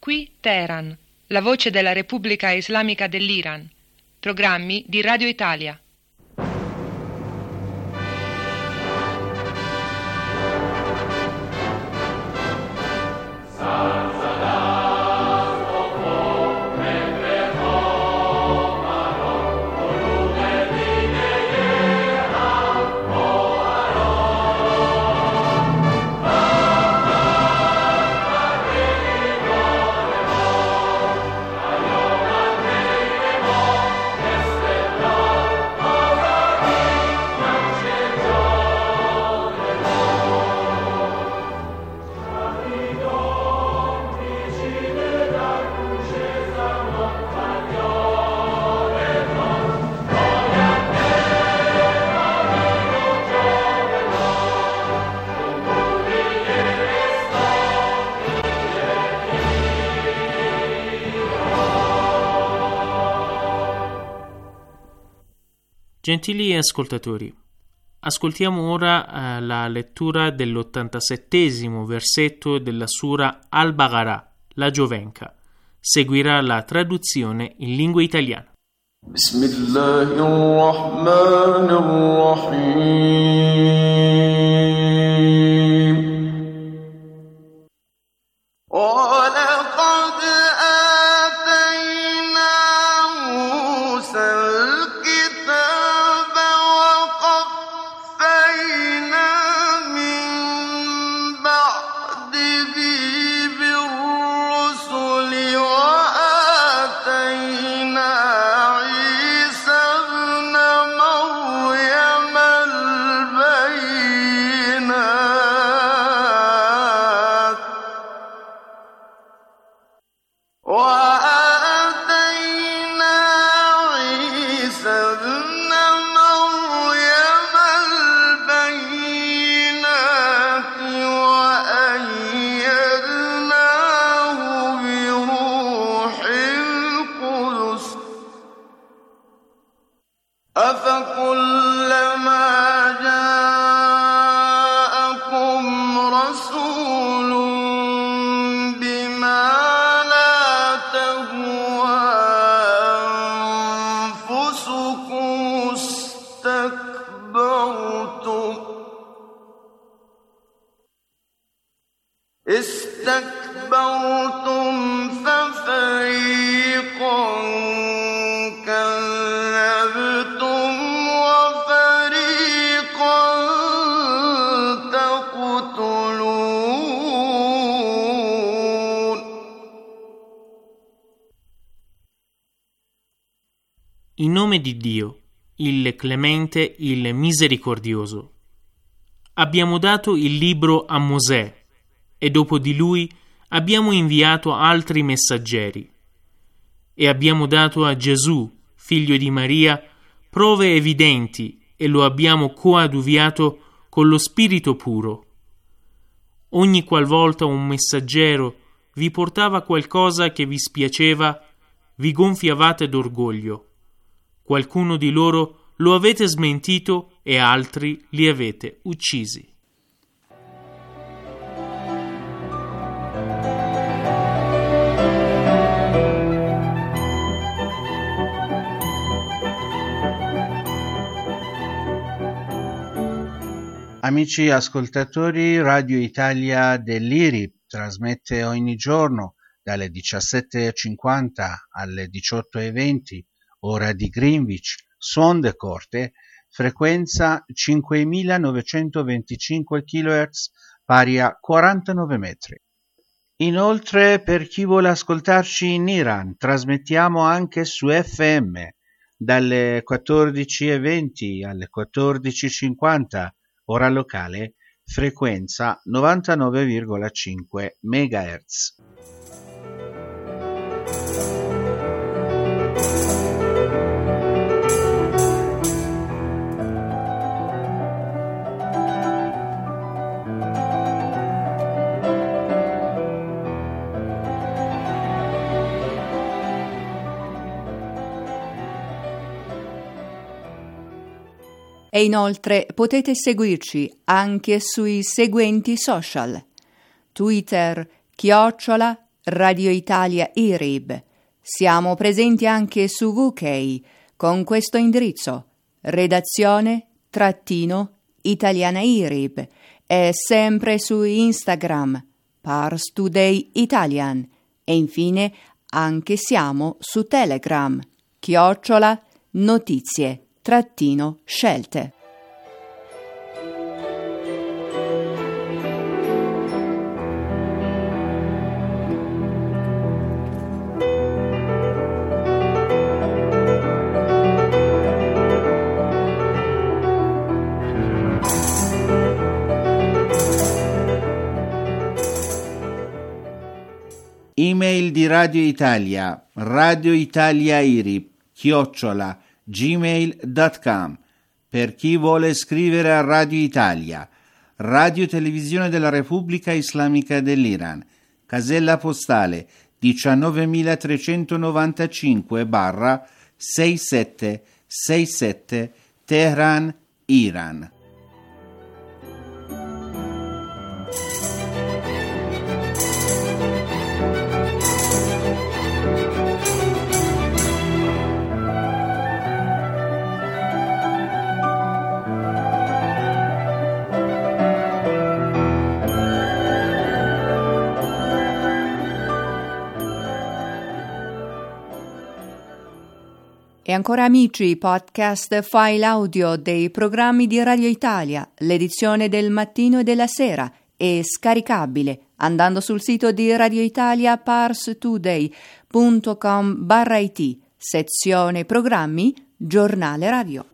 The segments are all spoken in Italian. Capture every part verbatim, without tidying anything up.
Qui Teheran, la voce della Repubblica Islamica dell'Iran. Programmi di Radio Italia. Gentili ascoltatori, ascoltiamo ora eh, la lettura dell'ottantasettesimo versetto della Sura Al-Baqarah, la Giovenca. Seguirà la traduzione in lingua italiana. Bismillahirrahmanirrahim. وَلَقَدْ آتَيْنَا مُوسَى الْكِتَابَ وَقَفَّيْنَا مِن بَعْدِهِ بِالرُّسُلِ وَآتَيْنَا عِيسَى ابْنَ مَرْيَمَ الْبَيِّنَاتِ وآتينا عيسى ابن مريم البينات وأيدناه بروح القدس أفكلما جاءكم رسول بما استكبرتم ففريقا كذبتم وفريقا تقتلون. In nome di Dio, il Clemente, il Misericordioso. Abbiamo dato il libro a Mosè e dopo di lui abbiamo inviato altri messaggeri e abbiamo dato a Gesù, figlio di Maria, prove evidenti e lo abbiamo coadiuviato con lo Spirito puro. Ogni qualvolta un messaggero vi portava qualcosa che vi spiaceva, vi gonfiavate d'orgoglio. Qualcuno di loro lo avete smentito e altri li avete uccisi. Amici ascoltatori, Radio Italia dell'I R I trasmette ogni giorno dalle diciassette e cinquanta alle diciotto e venti, ora di Greenwich, suon de corte, frequenza cinquemilanovecentoventicinque chilohertz, pari a quarantanove metri. Inoltre, per chi vuole ascoltarci in Iran, trasmettiamo anche su F M dalle quattordici e venti alle quattordici e cinquanta, ora locale, frequenza novantanove virgola cinque megahertz. E inoltre potete seguirci anche sui seguenti social: Twitter chiocciola Radio Italia I R I B. Siamo presenti anche su V K con questo indirizzo: redazione trattino italiana I R I B, e sempre su Instagram Pars Today Italian, e infine anche siamo su Telegram chiocciola notizie trattino scelte. Email di Radio Italia, Radio Italia I R I B, chiocciola, gmail punto com. Per chi vuole scrivere a Radio Italia, Radio Televisione della Repubblica Islamica dell'Iran, casella postale diciannovemilatrecentonovantacinque sessantasette sessantasette, Teheran, Iran. E ancora amici, podcast file audio dei programmi di Radio Italia, l'edizione del mattino e della sera, è scaricabile andando sul sito di Radio Italia parstoday punto com barra it, sezione programmi, giornale radio.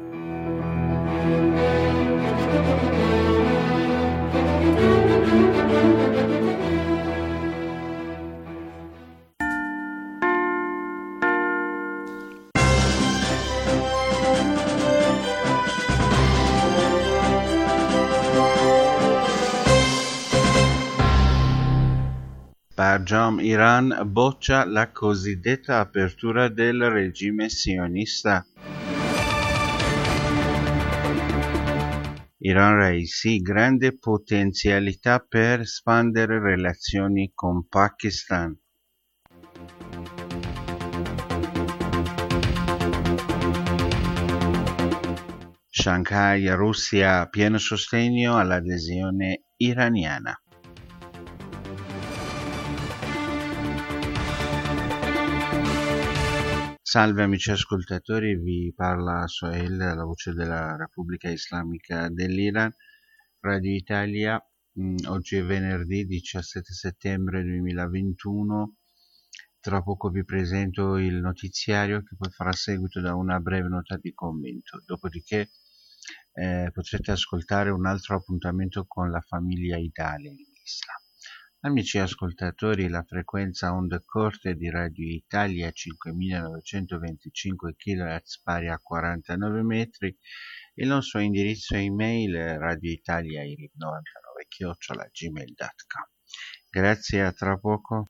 Barjam Iran boccia la cosiddetta apertura del regime sionista. Iran Raisi, grande potenzialità per espandere relazioni con Pakistan. Shanghai, Russia, pieno sostegno all'adesione iraniana. Salve amici ascoltatori, vi parla Sohail, la voce della Repubblica Islamica dell'Iran, Radio Italia. Oggi è venerdì diciassette settembre duemilaventuno. Tra poco vi presento il notiziario che poi farà seguito da una breve nota di commento. Dopodiché eh, potrete ascoltare un altro appuntamento con la famiglia Italia in Islam. Amici ascoltatori, la frequenza onde corte di Radio Italia cinquemilanovecentoventicinque chilohertz pari a quarantanove metri, il nostro indirizzo email è radioitaliairib novantanove chiocciola gmail punto com. Grazie, a tra poco.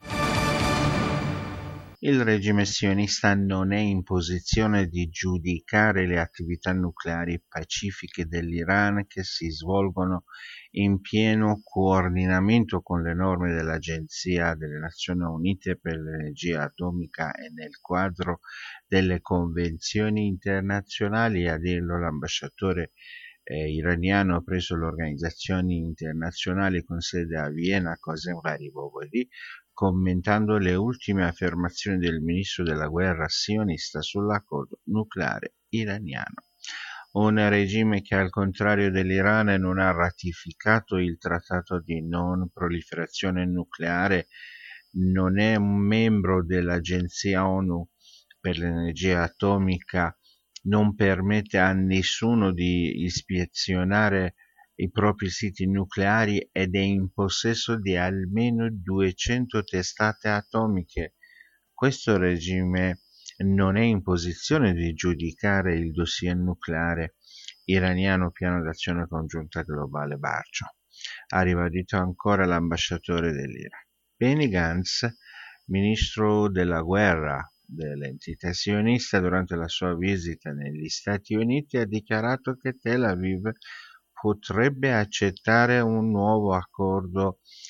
Il regime sionista non è in posizione di giudicare le attività nucleari pacifiche dell'Iran che si svolgono in pieno coordinamento con le norme dell'Agenzia delle Nazioni Unite per l'Energia Atomica e nel quadro delle convenzioni internazionali, a dirlo l'ambasciatore eh, iraniano presso le organizzazioni internazionali con sede a Vienna, Qasem Gharibabadi, commentando le ultime affermazioni del ministro della guerra sionista sull'accordo nucleare iraniano. Un regime che, al contrario dell'Iran, non ha ratificato il trattato di non proliferazione nucleare, non è un membro dell'Agenzia ONU per l'Energia Atomica, non permette a nessuno di ispezionare i propri siti nucleari ed è in possesso di almeno duecento testate atomiche. Questo regime non è in posizione di giudicare il dossier nucleare iraniano piano d'azione congiunta globale Barcio, ha ribadito ancora l'ambasciatore dell'Iran. Benny Gantz, ministro della guerra dell'entità sionista, durante la sua visita negli Stati Uniti ha dichiarato che Tel Aviv potrebbe accettare un nuovo accordo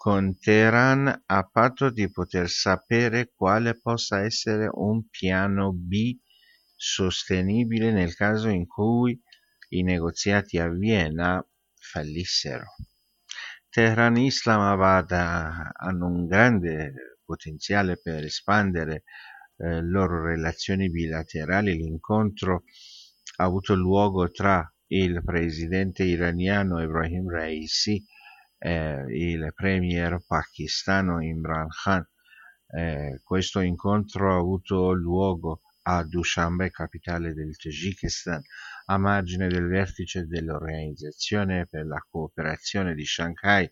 con Teheran a patto di poter sapere quale possa essere un piano B sostenibile nel caso in cui i negoziati a Vienna fallissero. Teheran e Islamabad hanno un grande potenziale per espandere eh, loro relazioni bilaterali. L'incontro ha avuto luogo tra il presidente iraniano Ebrahim Raisi e il premier pakistano Imran Khan. Eh, questo incontro ha avuto luogo a Dushanbe, capitale del Tagikistan, a margine del vertice dell'Organizzazione per la Cooperazione di Shanghai.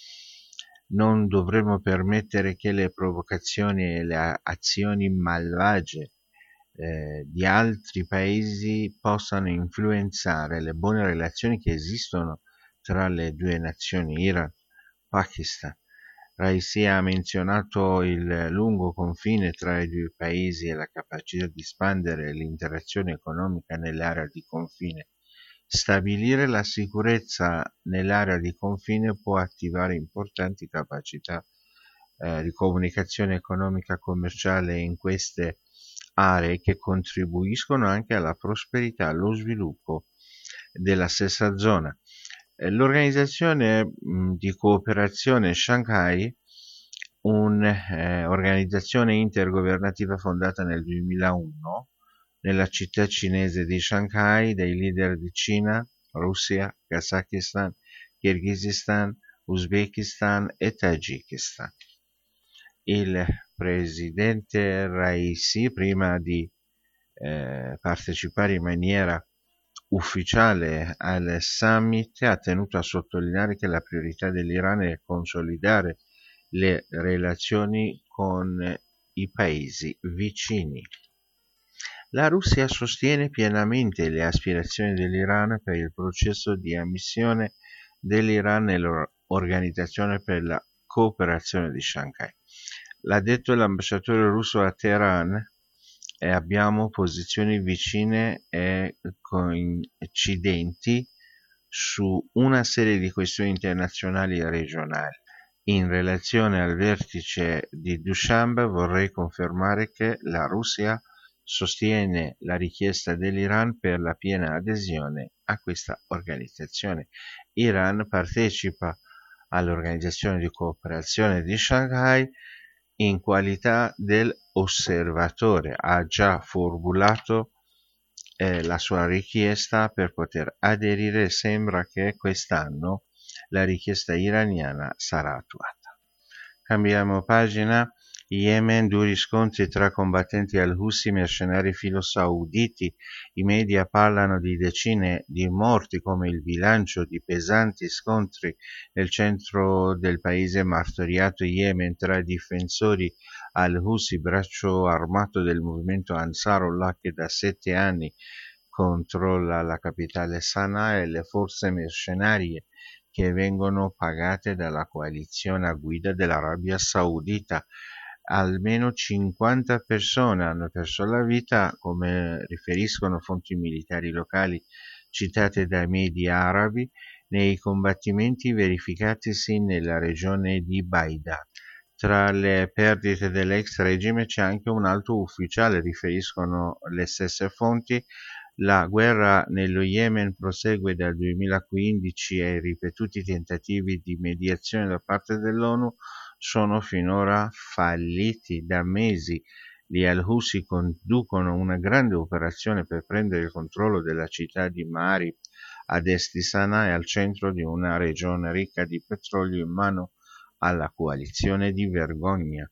Non dovremmo permettere che le provocazioni e le azioni malvagie eh, di altri paesi possano influenzare le buone relazioni che esistono tra le due nazioni, Iran-Pakistan. Raisi ha menzionato il lungo confine tra i due paesi e la capacità di espandere l'interazione economica nell'area di confine. Stabilire la sicurezza nell'area di confine può attivare importanti capacità eh, di comunicazione economica commerciale in queste aree, che contribuiscono anche alla prosperità e allo sviluppo della stessa zona. L'Organizzazione di Cooperazione Shanghai, un'organizzazione eh, intergovernativa fondata nel duemilauno nella città cinese di Shanghai dai leader di Cina, Russia, Kazakistan, Kirghizistan, Uzbekistan e Tagikistan. Il presidente Raisi, prima di eh, partecipare in maniera ufficiale al summit, ha tenuto a sottolineare che la priorità dell'Iran è consolidare le relazioni con i paesi vicini. La Russia sostiene pienamente le aspirazioni dell'Iran per il processo di ammissione dell'Iran nell'Organizzazione per la Cooperazione di Shanghai. L'ha detto l'ambasciatore russo a Teheran, e abbiamo posizioni vicine e coincidenti su una serie di questioni internazionali e regionali. In relazione al vertice di Dushanbe vorrei confermare che la Russia sostiene la richiesta dell'Iran per la piena adesione a questa organizzazione. Iran partecipa all'Organizzazione di Cooperazione di Shanghai in qualità dell'osservatore. Ha già formulato eh, la sua richiesta per poter aderire e sembra che quest'anno la richiesta iraniana sarà attuata. Cambiamo pagina. Yemen, duri scontri tra combattenti al-Houthi, mercenari filo-sauditi. I media parlano di decine di morti come il bilancio di pesanti scontri nel centro del paese martoriato Yemen tra difensori al-Houthi, braccio armato del movimento Ansarullah che da sette anni controlla la capitale Sana'a, e le forze mercenarie che vengono pagate dalla coalizione a guida dell'Arabia Saudita. Almeno cinquanta persone hanno perso la vita, come riferiscono fonti militari locali citate dai media arabi, nei combattimenti verificatisi nella regione di Baida. Tra le perdite dell'ex regime c'è anche un alto ufficiale, riferiscono le stesse fonti. La guerra nello Yemen prosegue dal duemilaquindici e i ripetuti tentativi di mediazione da parte dell'ONU sono finora falliti. Da mesi gli al-Houthi conducono una grande operazione per prendere il controllo della città di Ma'arib ad est di Sana'a e al centro di una regione ricca di petrolio in mano alla coalizione di vergogna.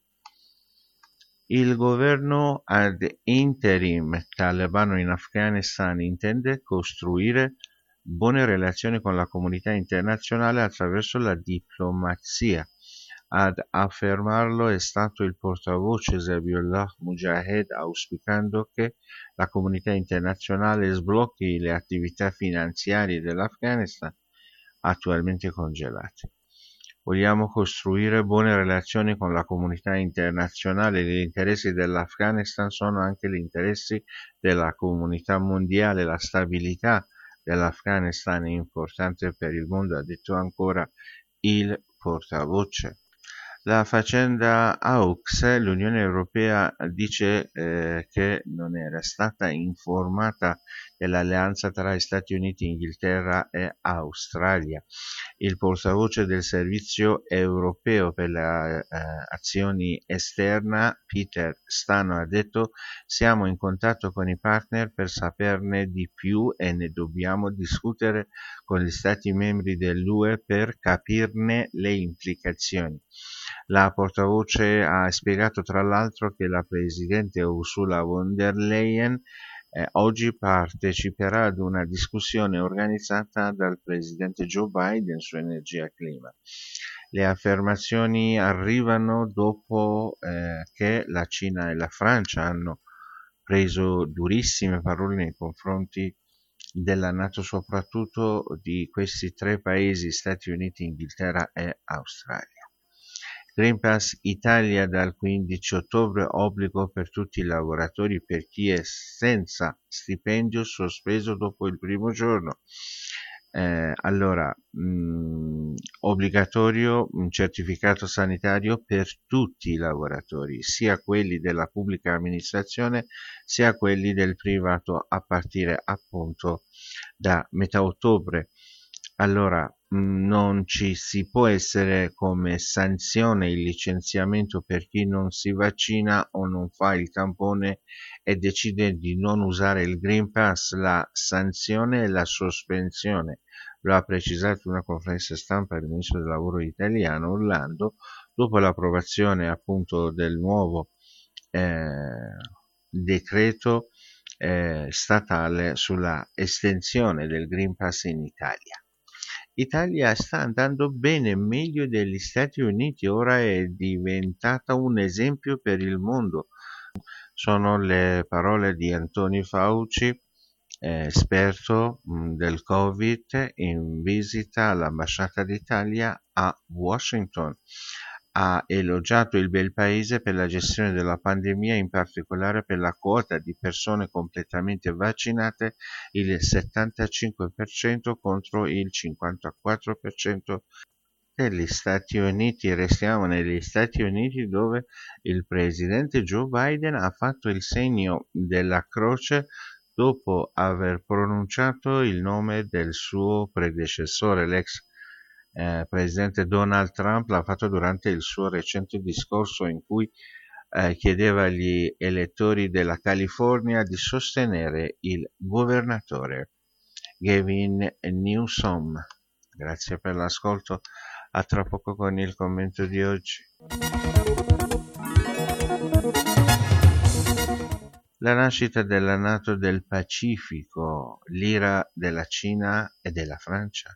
Il governo ad interim talebano in Afghanistan intende costruire buone relazioni con la comunità internazionale attraverso la diplomazia. Ad affermarlo è stato il portavoce Zabiullah Mujahid, auspicando che la comunità internazionale sblocchi le attività finanziarie dell'Afghanistan attualmente congelate. Vogliamo costruire buone relazioni con la comunità internazionale. Gli interessi dell'Afghanistan sono anche gli interessi della comunità mondiale. La stabilità dell'Afghanistan è importante per il mondo, ha detto ancora il portavoce. La faccenda A U X, l'Unione Europea dice eh, che non era stata informata dell'alleanza tra Stati Uniti, Inghilterra e Australia. Il portavoce del Servizio Europeo per le eh, azioni esterna, Peter Stano, ha detto: siamo in contatto con i partner per saperne di più e ne dobbiamo discutere con gli Stati membri dell'U E per capirne le implicazioni. La portavoce ha spiegato tra l'altro che la presidente Ursula von der Leyen eh, oggi parteciperà ad una discussione organizzata dal presidente Joe Biden su energia e clima. Le affermazioni arrivano dopo eh, che la Cina e la Francia hanno preso durissime parole nei confronti della NATO, soprattutto di questi tre paesi, Stati Uniti, Inghilterra e Australia. Green Pass Italia dal quindici ottobre, obbligo per tutti i lavoratori per chi è senza stipendio sospeso dopo il primo giorno. Eh, allora, mh, obbligatorio un certificato sanitario per tutti i lavoratori, sia quelli della pubblica amministrazione sia quelli del privato, a partire appunto da metà ottobre. Allora, non ci si può essere come sanzione il licenziamento per chi non si vaccina o non fa il tampone e decide di non usare il Green Pass. La sanzione è la sospensione. Lo ha precisato in una conferenza stampa il ministro del lavoro italiano Orlando dopo l'approvazione appunto del nuovo eh, decreto eh, statale sulla estensione del Green Pass in Italia. L'Italia sta andando bene, meglio degli Stati Uniti, ora è diventata un esempio per il mondo. Sono le parole di Anthony Fauci, eh, esperto mh, del Covid, in visita all'ambasciata d'Italia a Washington. Ha elogiato il bel paese per la gestione della pandemia, in particolare per la quota di persone completamente vaccinate, il settantacinque per cento contro il cinquantaquattro per cento degli Stati Uniti. Restiamo negli Stati Uniti, dove il presidente Joe Biden ha fatto il segno della croce dopo aver pronunciato il nome del suo predecessore, l'ex Eh, presidente Donald Trump. L'ha fatto durante il suo recente discorso in cui eh, chiedeva agli elettori della California di sostenere il governatore Gavin Newsom. Grazie per l'ascolto, a tra poco con il commento di oggi. La nascita della NATO del Pacifico, l'ira della Cina e della Francia.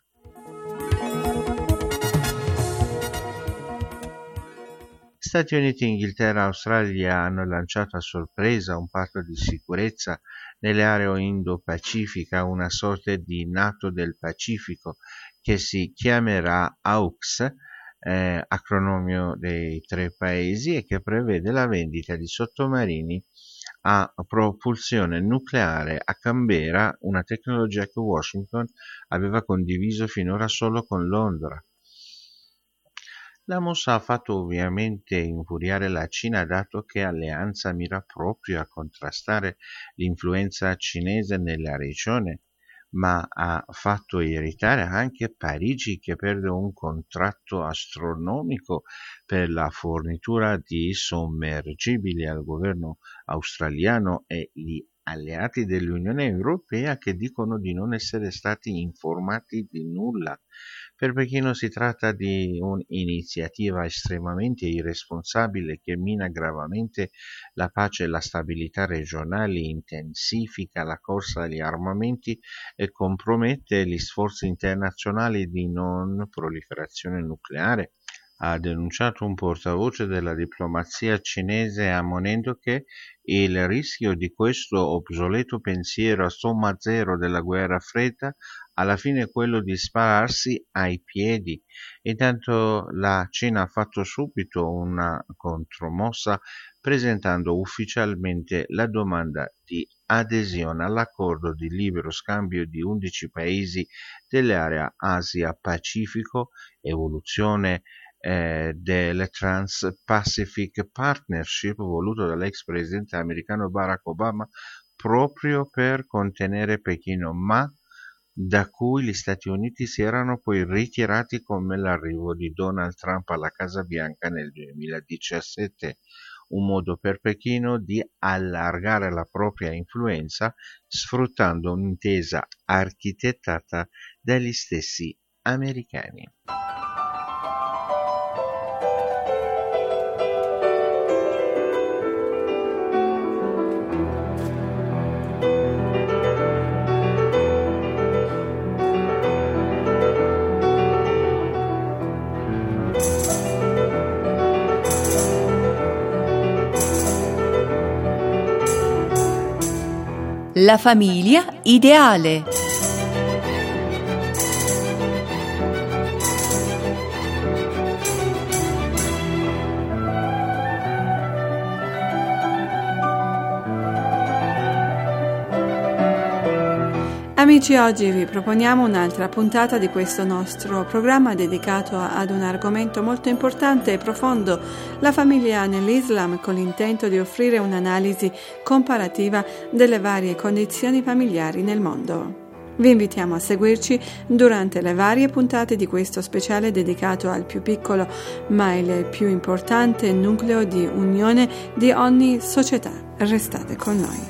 Stati Uniti, Inghilterra e Australia hanno lanciato a sorpresa un patto di sicurezza nell'area Indo-Pacifica, una sorta di NATO del Pacifico che si chiamerà A U X, eh, acronimio dei tre paesi, e che prevede la vendita di sottomarini a propulsione nucleare a Canberra, una tecnologia che Washington aveva condiviso finora solo con Londra. La mossa ha fatto ovviamente infuriare la Cina, dato che l'alleanza mira proprio a contrastare l'influenza cinese nella regione, ma ha fatto irritare anche Parigi, che perde un contratto astronomico per la fornitura di sommergibili al governo australiano, e gli alleati dell'Unione Europea che dicono di non essere stati informati di nulla. Per Pechino si tratta di un'iniziativa estremamente irresponsabile che mina gravemente la pace e la stabilità regionali, intensifica la corsa agli armamenti e compromette gli sforzi internazionali di non proliferazione nucleare. Ha denunciato un portavoce della diplomazia cinese, ammonendo che il rischio di questo obsoleto pensiero a somma zero della guerra fredda alla fine è quello di spararsi ai piedi. Intanto la Cina ha fatto subito una contromossa, presentando ufficialmente la domanda di adesione all'accordo di libero scambio di undici paesi dell'area Asia-Pacifico, evoluzione eh, del Trans-Pacific Partnership voluto dall'ex presidente americano Barack Obama proprio per contenere Pechino, ma da cui gli Stati Uniti si erano poi ritirati con l'arrivo di Donald Trump alla Casa Bianca nel duemiladiciassette, un modo per Pechino di allargare la propria influenza sfruttando un'intesa architettata dagli stessi americani. La famiglia ideale. Amici, oggi vi proponiamo un'altra puntata di questo nostro programma dedicato ad un argomento molto importante e profondo, la famiglia nell'Islam, con l'intento di offrire un'analisi comparativa delle varie condizioni familiari nel mondo. Vi invitiamo a seguirci durante le varie puntate di questo speciale dedicato al più piccolo ma il più importante nucleo di unione di ogni società. Restate con noi.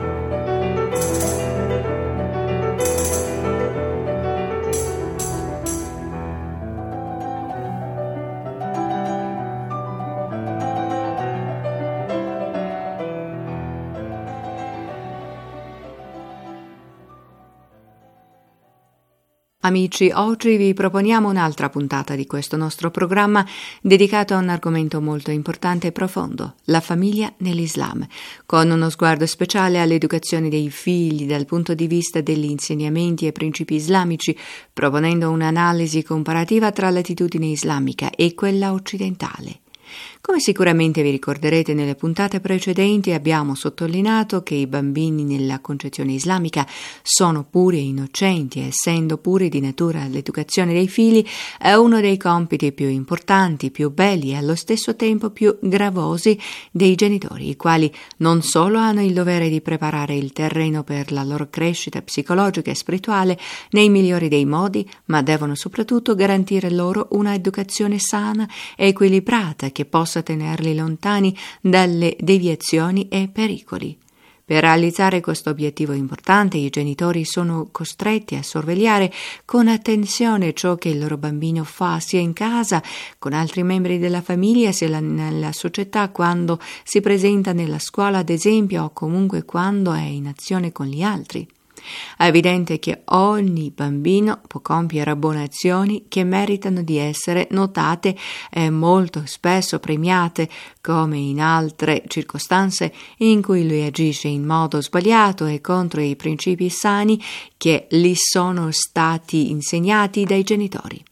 Amici, oggi vi proponiamo un'altra puntata di questo nostro programma dedicato a un argomento molto importante e profondo, la famiglia nell'Islam, con uno sguardo speciale all'educazione dei figli dal punto di vista degli insegnamenti e principi islamici, proponendo un'analisi comparativa tra l'attitudine islamica e quella occidentale. Come sicuramente vi ricorderete, nelle puntate precedenti abbiamo sottolineato che i bambini nella concezione islamica sono puri e innocenti, essendo puri di natura. L'educazione dei figli è uno dei compiti più importanti, più belli e allo stesso tempo più gravosi dei genitori, i quali non solo hanno il dovere di preparare il terreno per la loro crescita psicologica e spirituale nei migliori dei modi, ma devono soprattutto garantire loro una educazione sana e equilibrata che possa tenerli lontani dalle deviazioni e pericoli. Per realizzare questo obiettivo importante, i genitori sono costretti a sorvegliare con attenzione ciò che il loro bambino fa sia in casa, con altri membri della famiglia, sia nella società, quando si presenta nella scuola, ad esempio, o comunque quando è in azione con gli altri. È evidente che ogni bambino può compiere buone azioni che meritano di essere notate e molto spesso premiate, come in altre circostanze in cui lui agisce in modo sbagliato e contro i principi sani che gli sono stati insegnati dai genitori.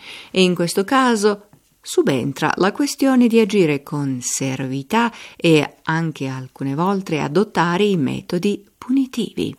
E in questo caso subentra la questione di agire con severità e anche alcune volte adottare i metodi punitivi.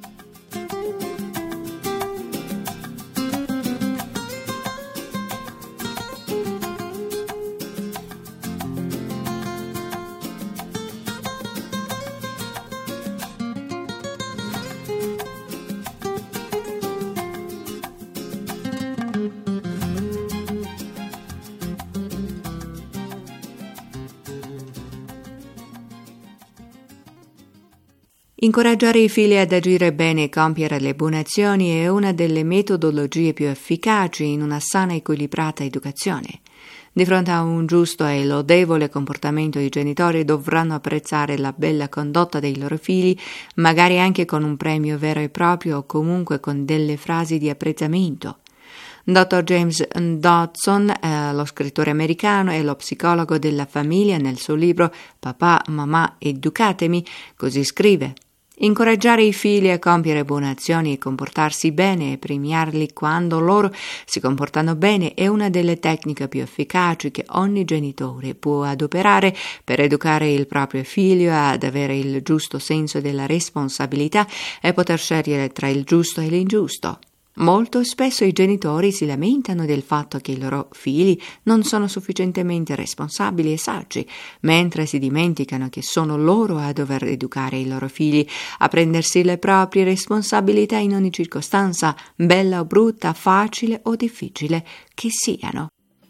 Incoraggiare i figli ad agire bene e compiere le buone azioni è una delle metodologie più efficaci in una sana e equilibrata educazione. Di fronte a un giusto e lodevole comportamento, i genitori dovranno apprezzare la bella condotta dei loro figli, magari anche con un premio vero e proprio o comunque con delle frasi di apprezzamento. dottor James Dodson, eh, lo scrittore americano e lo psicologo della famiglia, nel suo libro Papà, Mamma, Educatemi, così scrive: incoraggiare i figli a compiere buone azioni e comportarsi bene e premiarli quando loro si comportano bene è una delle tecniche più efficaci che ogni genitore può adoperare per educare il proprio figlio ad avere il giusto senso della responsabilità e poter scegliere tra il giusto e l'ingiusto. Molto spesso i genitori si lamentano del fatto che i loro figli non sono sufficientemente responsabili e saggi, mentre si dimenticano che sono loro a dover educare i loro figli a prendersi le proprie responsabilità in ogni circostanza, bella o brutta, facile o difficile che siano.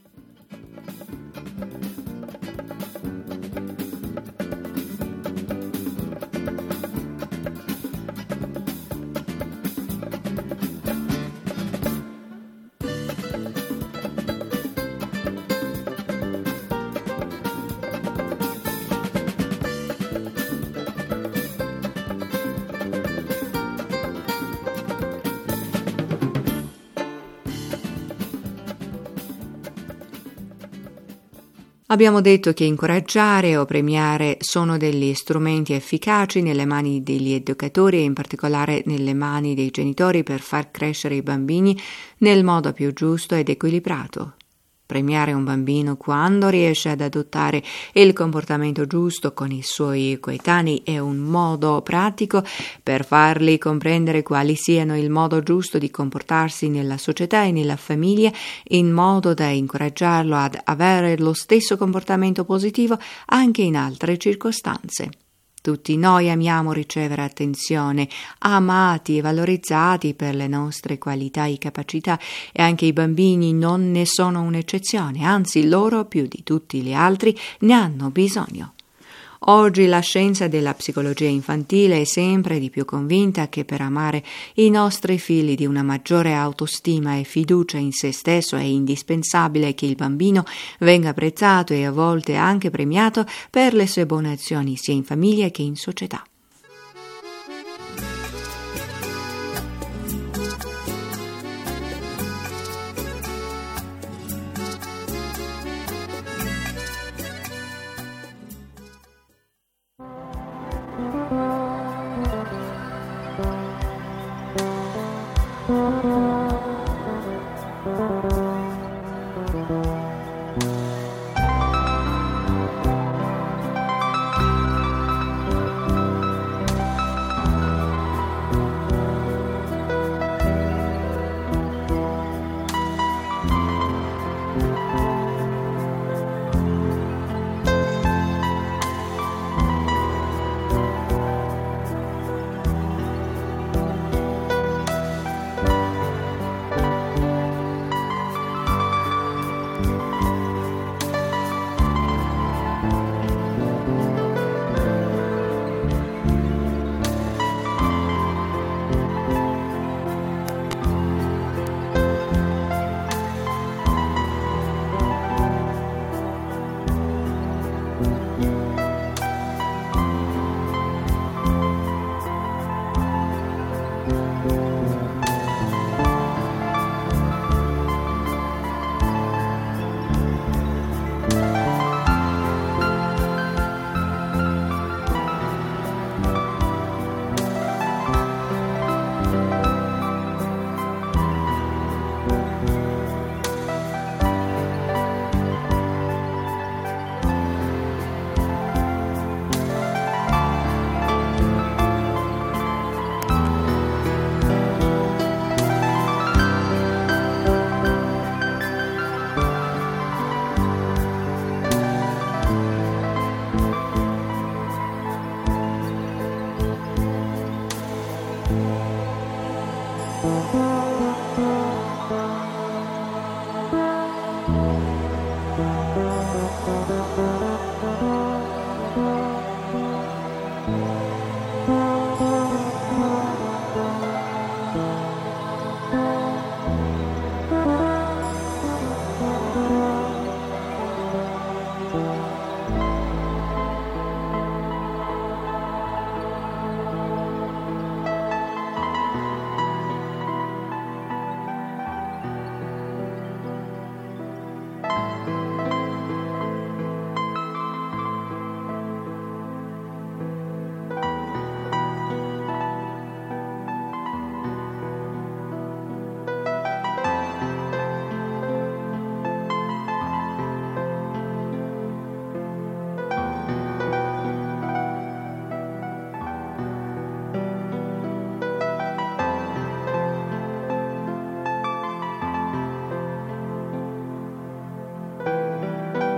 Abbiamo detto che incoraggiare o premiare sono degli strumenti efficaci nelle mani degli educatori e in particolare nelle mani dei genitori per far crescere i bambini nel modo più giusto ed equilibrato. Premiare un bambino quando riesce ad adottare il comportamento giusto con i suoi coetanei è un modo pratico per fargli comprendere quali siano il modo giusto di comportarsi nella società e nella famiglia, in modo da incoraggiarlo ad avere lo stesso comportamento positivo anche in altre circostanze. Tutti noi amiamo ricevere attenzione, amati e valorizzati per le nostre qualità e capacità, e anche i bambini non ne sono un'eccezione, anzi loro più di tutti gli altri ne hanno bisogno. Oggi la scienza della psicologia infantile è sempre di più convinta che per amare i nostri figli di una maggiore autostima e fiducia in se stesso è indispensabile che il bambino venga apprezzato e a volte anche premiato per le sue buone azioni sia in famiglia che in società.